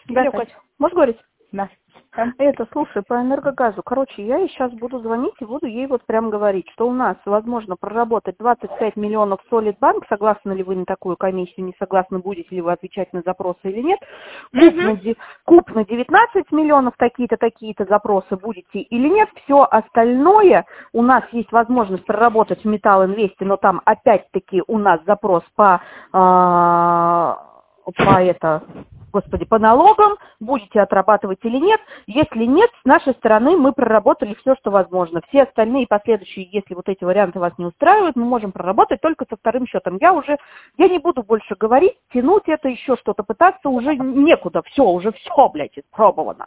Да, Привет, Кать. Кать. Можешь говорить? Да. Да. Это, слушай, по энергогазу. Короче, я ей сейчас буду звонить и буду ей вот прям говорить, что у нас возможно проработать 25 миллионов Солидбанк. Согласны ли вы на такую комиссию, не согласны, будете ли вы отвечать на запросы или нет. Угу. Куп на 19 миллионов, такие-то запросы будете или нет. Все остальное у нас есть возможность проработать в Металл Инвесте, но там опять-таки у нас запрос по налогам, будете отрабатывать или нет. Если нет, с нашей стороны мы проработали все, что возможно. Все остальные последующие, если вот эти варианты вас не устраивают, мы можем проработать только со вторым счетом. Я не буду больше говорить, тянуть это, еще что-то пытаться, уже некуда. Уже все, блядь, испробовано.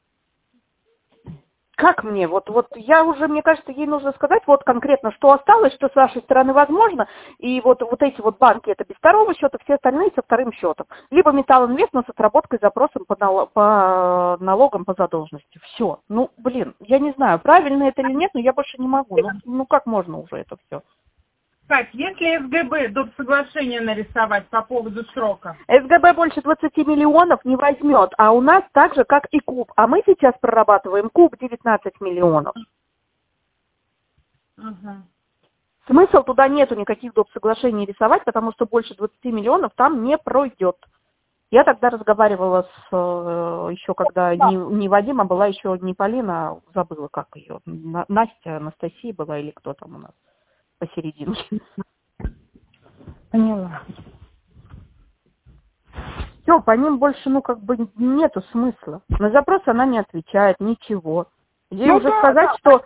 Как мне? Мне кажется, ей нужно сказать вот конкретно, что осталось, что с вашей стороны возможно, и вот эти вот банки, это без второго счета, все остальные со вторым счетом. Либо Металл Инвест, но с отработкой запросом по налогам, по задолженности. Все. Я не знаю, правильно это или нет, но я больше не могу. Как можно уже это все? Кать, если СГБ доп. Соглашение нарисовать по поводу срока? СГБ больше 20 миллионов не возьмет, а у нас так же, как и Куб. А мы сейчас прорабатываем Куб 19 миллионов. Угу. Смысл туда нету никаких доп. Соглашений рисовать, потому что больше 20 миллионов там не пройдет. Я тогда разговаривала еще когда не Вадим, а была еще не Полина, забыла как ее, Настя, Анастасия была или кто там у нас посерединке. Поняла. Все, по ним больше, нету смысла. На запрос она не отвечает, ничего. Ей уже сказать, что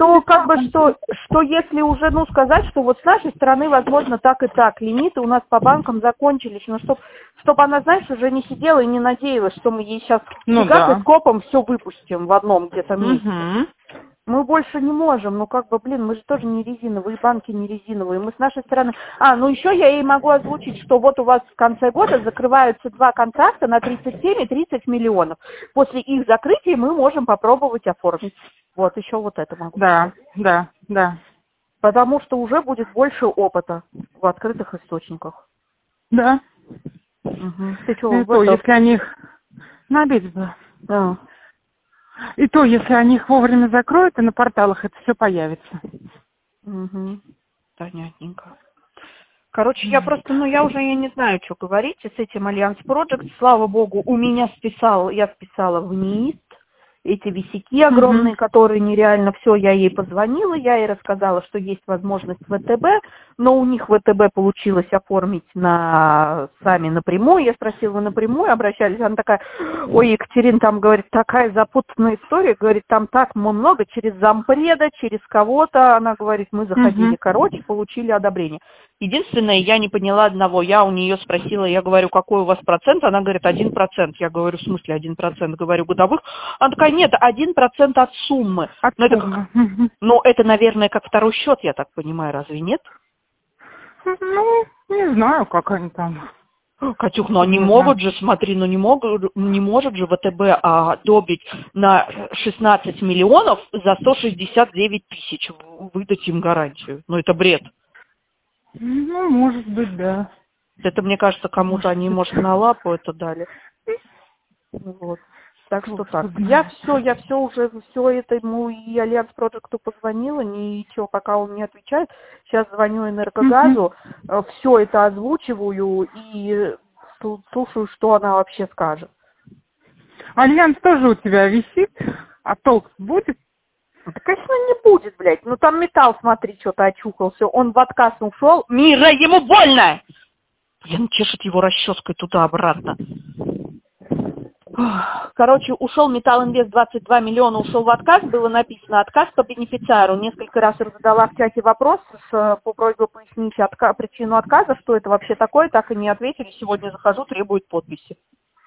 если уже, сказать, что вот с нашей стороны, возможно, так и так, лимиты у нас по банкам закончились, но чтобы она, знаешь, уже не сидела и не надеялась, что мы ей сейчас и скопом все выпустим в одном где-то месте. Угу. Мы больше не можем, мы же тоже не резиновые, банки не резиновые, мы с нашей стороны... еще я ей могу озвучить, что вот у вас в конце года закрываются 2 контракта на 37 и 30 миллионов. После их закрытия мы можем попробовать оформить. Вот, еще вот это могу. Да. Потому что уже будет больше опыта в открытых источниках. Да. Угу. Ты что, если они их... На обеде было. Да. И то, если они их вовремя закроют, и на порталах это все появится. Угу. Понятненько. Короче, я не знаю, что говорить с этим Альянс Project. Слава богу, я списала в НИИСТ эти висяки огромные, которые нереально. Все, я ей позвонила, я ей рассказала, что есть возможность ВТБ, но у них ВТБ получилось оформить сами напрямую. Я спросила, вы напрямую обращались? Она такая, ой, Екатерина, там, говорит, такая запутанная история, говорит, там так много, через зампреда, через кого-то. Она говорит, мы заходили, получили одобрение. Единственное, я не поняла одного. Я у нее спросила, я говорю, какой у вас процент? Она говорит, 1%. Я говорю, в смысле 1%? Говорю, годовых. Она такая, нет, 1% от суммы. Это, наверное, как второй счет, я так понимаю, разве нет? Не знаю, как они там. Катюх, они могут же, смотри, не может же ВТБ одобрить на 16 миллионов за 169 тысяч, выдать им гарантию. Это бред. Может быть, да. Это, мне кажется, кому-то они, может, на лапу это дали. Вот. Так что так. Я все это ему и Альянс Проджекту позвонила, ничего, пока он не отвечает. Сейчас звоню Энергогазу, все это озвучиваю и слушаю, что она вообще скажет. Альянс тоже у тебя висит, а толк будет? Да, конечно, не будет, блядь. Там Металл, смотри, что-то очухался. Он в отказ ушел. Мира, ему больно! Блин, чешет его расческой туда-обратно. Короче, ушел Металл Инвест 22 миллиона, ушел в отказ. Было написано отказ по бенефициару. Несколько раз задала в чате вопрос по просьбе пояснить причину отказа, что это вообще такое, так и не ответили. Сегодня захожу, требует подписи.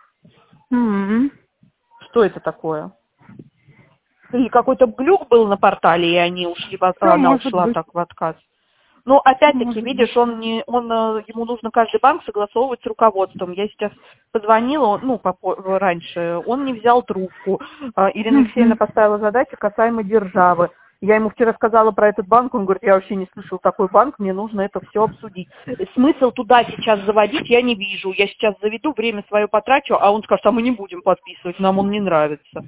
Что это такое? Или какой-то глюк был на портале, и они ушли, она ушла так в отказ. Опять-таки, видишь, ему нужно каждый банк согласовывать с руководством. Я сейчас позвонила, раньше, он не взял трубку. Ирина Алексеевна поставила задачу касаемо державы. Я ему вчера сказала про этот банк, он говорит, я вообще не слышал такой банк, мне нужно это все обсудить. Смысл туда сейчас заводить я не вижу. Я сейчас заведу, время свое потрачу, а он скажет, а мы не будем подписывать, нам он не нравится.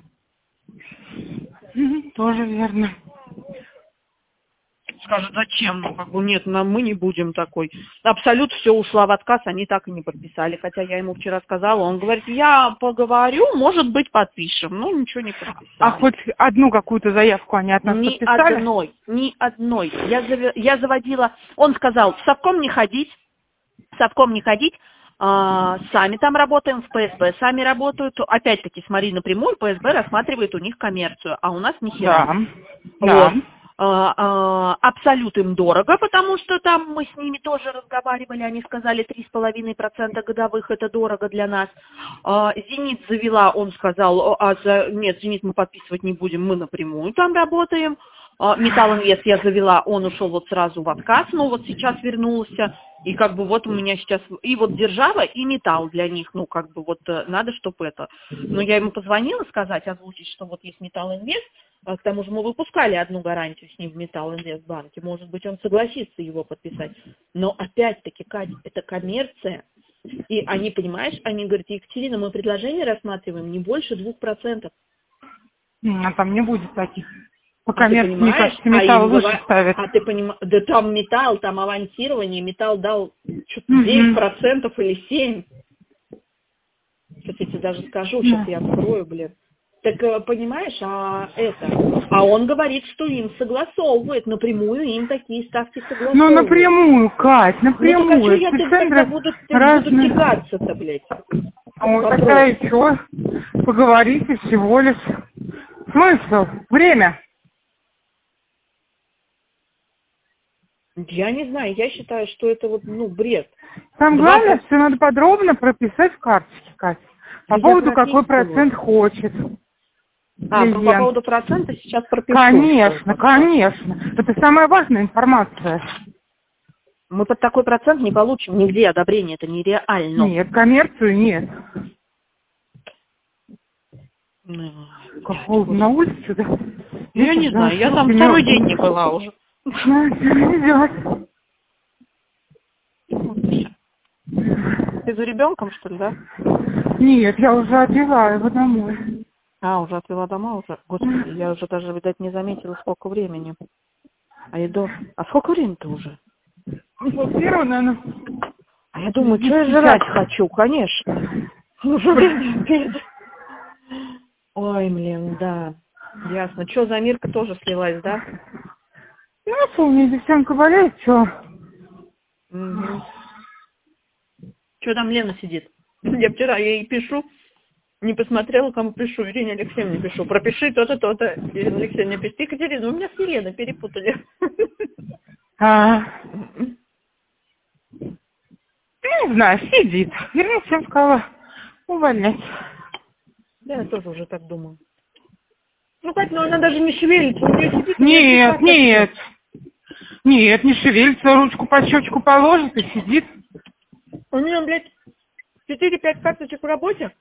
Тоже верно. Скажет, зачем? Ну, как бы нет, мы не будем такой. Абсолют все ушла в отказ, они так и не подписали. Хотя я ему вчера сказала, он говорит, я поговорю, может быть, подпишем. Ну, ничего не подписали. А хоть одну какую-то заявку они от нас подписали? Ни одной. Я заводила, он сказал, в совком не ходить, сами там работаем, в ПСБ сами работают. Опять-таки, смотри напрямую, ПСБ рассматривает у них коммерцию, а у нас ни хера. Да. Абсолют им дорого, потому что там мы с ними тоже разговаривали, они сказали 3,5% годовых, это дорого для нас. Зенит завела, он сказал, нет, Зенит мы подписывать не будем, мы напрямую там работаем. Металлинвест я завела, он ушел вот сразу в отказ, но вот сейчас вернулся. И как бы вот у меня сейчас, и вот держава, и металл для них, ну как бы вот надо, чтобы это. Но я ему позвонила сказать, озвучить, что вот есть Металлинвест, к тому же мы выпускали одну гарантию с ним в Металлинвест банке, может быть он согласится его подписать. Но опять-таки, Катя, это коммерция, и они, понимаешь, они говорят, Екатерина, мы предложение рассматриваем не больше 2%. А там не будет таких. По коммерции, мне кажется, металл выше ставят. А ты понимаешь, да там металл, там авансирование, металл дал что-то 9% или 7%. Сейчас я тебе даже скажу, сейчас я открою, блин. Так, понимаешь, а он говорит, что им согласовывает, напрямую им такие ставки согласовывают. Ну, напрямую, Кать, напрямую. Ну, так а что я буду тягаться-то, блядь? Ну, тогда и что? Поговорите всего лишь. Смысл? Время. Я не знаю, я считаю, что это вот, бред. Там главное, все надо подробно прописать в карточке, Катя. По поводу, какой процент хочет. По поводу процента сейчас пропишу. Конечно. Это самая важная информация. Мы под такой процент не получим нигде одобрение, это нереально. Нет, коммерцию нет. Как холодно на улице, да? Я не знаю, я там второй день не была уже. Идет. Ты за ребенком, что ли, да? Нет, я уже отвела его домой. Уже отвела домой уже? Господи, я уже даже, видать, не заметила, сколько времени. А сколько времени-то уже? Первое, наверное. А я думаю, что я жрать хочу, конечно. Уже время обеда. Ой, блин, да. Ясно. Что, Замирка тоже слилась, да? Ну, что, у меня девчонка болеет, что? Что там Лена сидит? Я вчера ей пишу, не посмотрела, кому пишу. Ирине Алексеевне пишу. Пропиши то-то, то-то. Ирина Алексеевна пишет. Екатерина, у меня с Еленой перепутали. Не знаю, сидит. Вернее, всем сказала увольнять. Да, я тоже уже так думаю. Ну, Кать, она даже не шевелится. У нее сидит. Нет, не шевелится. Ручку под щечку положит и сидит. У нее, блядь, 4-5 карточек в работе.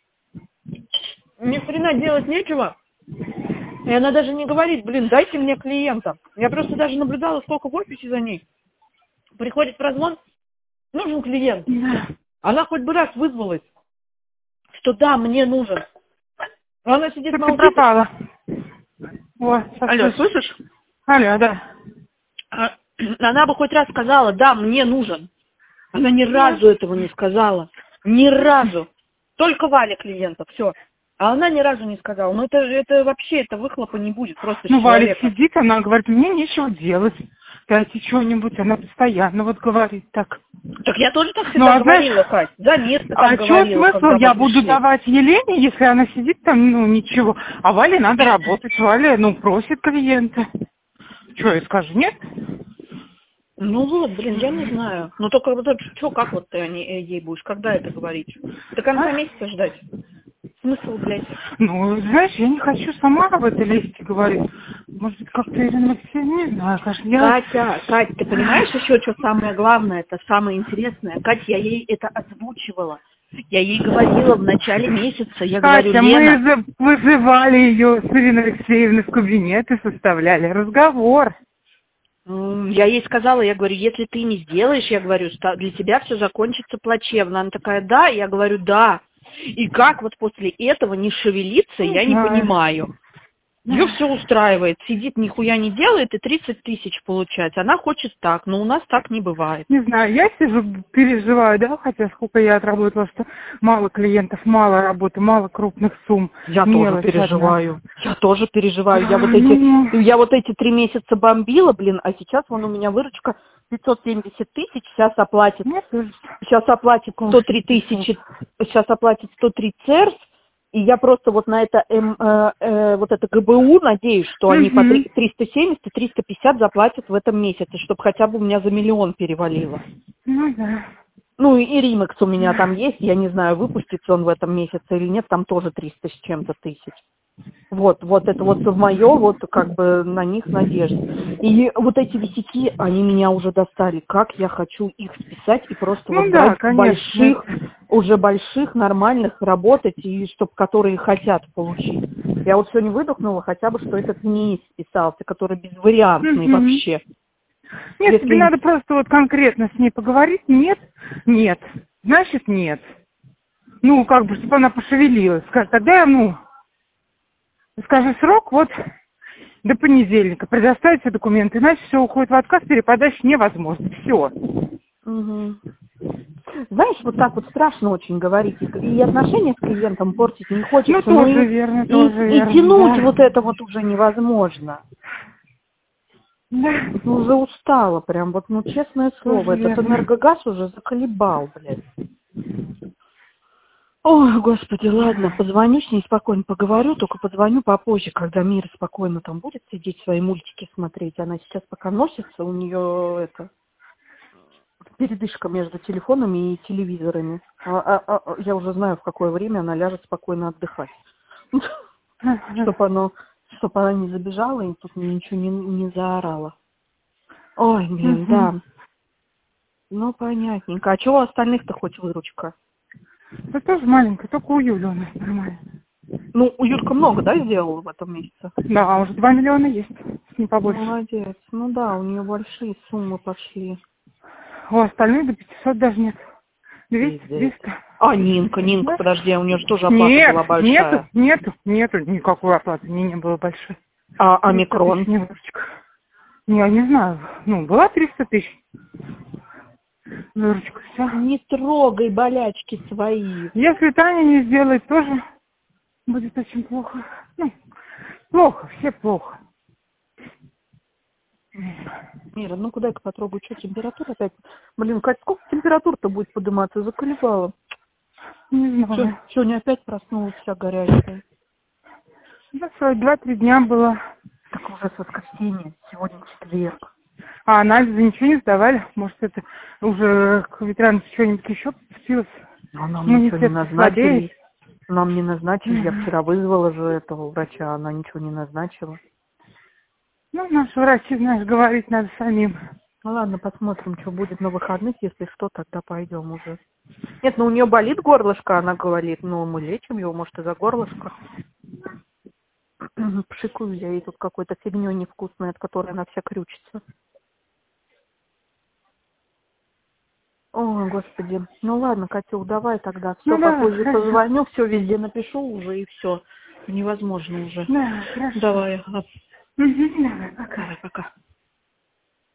Ни хрена делать нечего. И она даже не говорит, дайте мне клиента. Я просто даже наблюдала, сколько в офисе за ней. Приходит прозвон, нужен клиент. Да. Она хоть бы раз вызвалась, что да, мне нужен. А она сидит Так молчит. ты пропала. Алло, слышишь? Алло, да. Она бы хоть раз сказала, да, мне нужен. Она ни разу этого не сказала. Ни разу. Только Валя клиента, все. А она ни разу не сказала. Ну это вообще, это выхлопа не будет. Просто Валя сидит, она говорит, мне нечего делать. Дайте что-нибудь, она постоянно вот говорит так. Так я тоже так всегда говорила, Кать. За место так говорила. А что смысл я буду давать Елене, если она сидит там, ничего. А Вале надо работать. Валя, просит клиента. Что, я скажу, нет? Я не знаю. Только как вот ты ей будешь, когда это говорить? До конца месяца ждать? Смысл, блядь? Знаешь, я не хочу сама об этой лезть говорить. Может быть, как-то Ирина Алексеевна, не знаю, кажется, Катя, ты понимаешь еще, что самое главное, это самое интересное? Катя, я ей это озвучивала. Я ей говорила в начале месяца, я Катя, говорю, Лена... мы вызывали ее с Ириной Алексеевной в кабинет и составляли разговор. Я ей сказала, я говорю, если ты не сделаешь, я говорю, для тебя все закончится плачевно. Она такая, да, я говорю, да. И как вот после этого не шевелиться, я не понимаю. Ее все устраивает, сидит, нихуя не делает и 30 тысяч получать. Она хочет так, но у нас так не бывает. Не знаю, я сижу, переживаю, да, хотя сколько я отработала, что мало клиентов, мало работы, мало крупных сумм. Я тоже переживаю. Я тоже переживаю. Я вот эти 3 месяца бомбила, блин, а сейчас вон у меня выручка 570 тысяч, сейчас оплатит 103 тысячи, сейчас оплатит 103 ЦЕРС. И я просто вот на это вот это ГБУ надеюсь, что они по 370 и 350 заплатят в этом месяце, чтобы хотя бы у меня за 1 миллион перевалило. Ну да. Ну и Римекс у меня там есть, я не знаю, выпустится он в этом месяце или нет, там тоже 300 с чем-то тысяч. Вот это вот в мое, вот как бы на них надежда. И вот эти висяки, они меня уже достали. Как я хочу их списать и просто вот брать больших, нормальных, работать, и чтобы которые хотят получить. Я вот сегодня выдохнула хотя бы, что этот не списался, который безвариантный вообще. Нет, если... тебе надо просто вот конкретно с ней поговорить. Нет, значит нет. Ну, как бы, чтобы она пошевелилась. Тогда, скажи срок, вот до понедельника предоставить все документы, иначе все уходит в отказ, переподача невозможно. Все. Угу. Знаешь, вот так вот страшно очень говорить, и отношения с клиентом портить не хочется. Тоже верно, и тянуть вот это вот уже невозможно. Да. Уже устала прям, вот, честное слово, этот энергогаз уже заколебал, блядь. Ой, господи, ладно, позвоню с ней спокойно, поговорю, только позвоню попозже, когда Мира спокойно там будет сидеть, свои мультики смотреть. Она сейчас пока носится, у нее передышка между телефонами и телевизорами. Я уже знаю, в какое время она ляжет спокойно отдыхать. Чтобы она не забежала и тут ничего не заорала. Ой, блин, да. Ну, понятненько. А чего у остальных-то хоть выручка? Да тоже маленькая, только у Юли у нас нормально. Ну, у Юлька много, да, сделала в этом месяце? Да, уже 2 миллиона есть, не побольше. Молодец. Ну да, у нее большие суммы пошли. У остальных до 500 даже нет. 200, 200. А, Нинка, да? Подожди, у нее же тоже оплата была большая. Нету никакой оплаты, не было большой. А омикрон? Я не знаю, была 300 тысяч. Выручка, все. Не трогай болячки свои. Если Таня не сделает, тоже будет очень плохо. Плохо, все плохо. Мира, куда-ка потрогаю, что, температура опять? Блин, Кать, сколько температура-то будет подниматься? Заколебала. Не знаю. Сегодня опять проснулась вся горячая. Да, 2-3 дня было. Так уже с воскресенья, сегодня четверг. А анализы ничего не сдавали? Может, это уже к ветерану что-нибудь еще подпустилось? А нам ничего не назначили. Нам не назначили. Я вчера вызвала же этого врача, она ничего не назначила. Наши врачи, знаешь, говорить надо самим. Ну ладно, посмотрим, что будет на выходных. Если что, тогда пойдем уже. Нет, у нее болит горлышко, она говорит. Мы лечим его, может, из-за горлышка. Пшикую я ей тут какой-то фигней невкусной, от которой она вся крючится. Ой, господи. Ну ладно, Катюх, давай тогда. Все, попозже позвоню, все везде напишу уже и все. Невозможно уже. Да, хорошо. Давай. Давай, пока. Давай, пока.